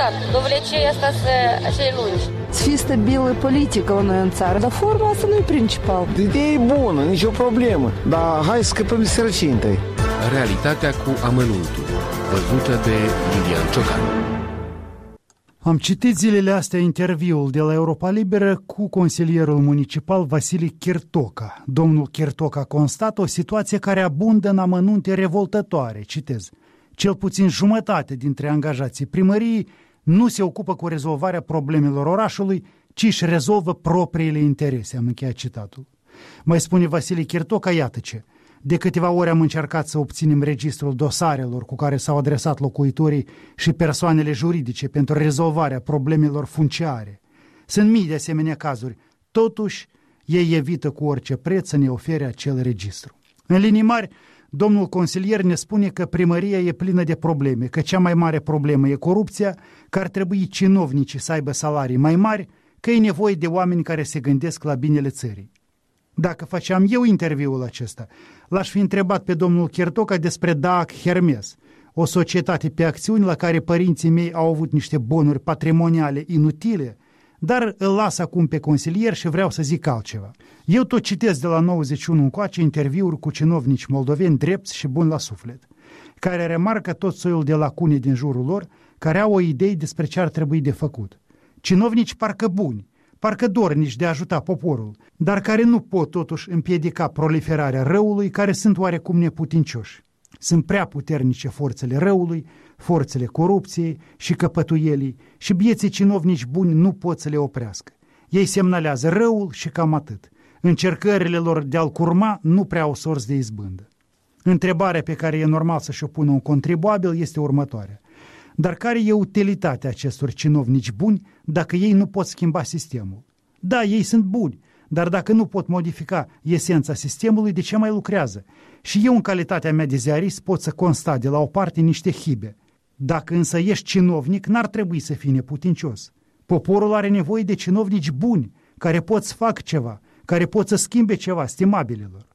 încercat. Dovlecei asta să-i lungi. Să fie stabilă politică la noi în țară, dar forma asta nu e principal. Ideea e bună, nicio problemă, dar hai să scăpăm de sărăcie întâi. Realitatea cu amănuntul, văzută de Lilian Ciocan. Am citit zilele astea interviul de la Europa Liberă cu consilierul municipal Vasile Chirtoca. Domnul Chirtoca a constat o situație care abundă în amănunte revoltătoare. Citez: cel puțin jumătate dintre angajații primăriei nu se ocupă cu rezolvarea problemelor orașului, ci își rezolvă propriile interese. Am încheiat citatul. Mai spune Vasile Chirtoca, iată ce: de câteva ori am încercat să obținem registrul dosarelor cu care s-au adresat locuitorii și persoanele juridice pentru rezolvarea problemelor funciare. Sunt mii de asemenea cazuri, totuși ei evită cu orice preț să ne ofere acel registru. În linii mari, domnul consilier ne spune că primăria e plină de probleme, că cea mai mare problemă e corupția, că ar trebui cinovnicii să aibă salarii mai mari, că e nevoie de oameni care se gândesc la binele țării. Dacă făceam eu interviul acesta, l-aș fi întrebat pe domnul Chirtoca despre Daac Hermes, o societate pe acțiuni la care părinții mei au avut niște bonuri patrimoniale inutile, dar îl las acum pe consilier și vreau să zic altceva. Eu tot citesc de la 91 încoace interviuri cu cinovnici moldoveni drepți și buni la suflet, care remarcă tot soiul de lacune din jurul lor, care au o idee despre ce ar trebui de făcut. Cinovnici parcă buni, parcă dornici de a ajuta poporul, dar care nu pot totuși împiedica proliferarea răului, care sunt oarecum neputincioși. Sunt prea puternice forțele răului, forțele corupției și căpătuielii și bieții cinovnici buni nu pot să le oprească. Ei semnalează răul și cam atât. Încercările lor de a-l curma nu prea au sorți de izbândă. Întrebarea pe care e normal să și-o pună un contribuabil este următoarea: dar care e utilitatea acestor cinovnici buni dacă ei nu pot schimba sistemul? Da, ei sunt buni, dar dacă nu pot modifica esența sistemului, de ce mai lucrează? Și eu, în calitatea mea de ziarist, pot să constat de la o parte niște hibe. Dacă însă ești cinovnic, n-ar trebui să fii neputincios. Poporul are nevoie de cinovnici buni, care pot să facă ceva, care pot să schimbe ceva, stimabililor.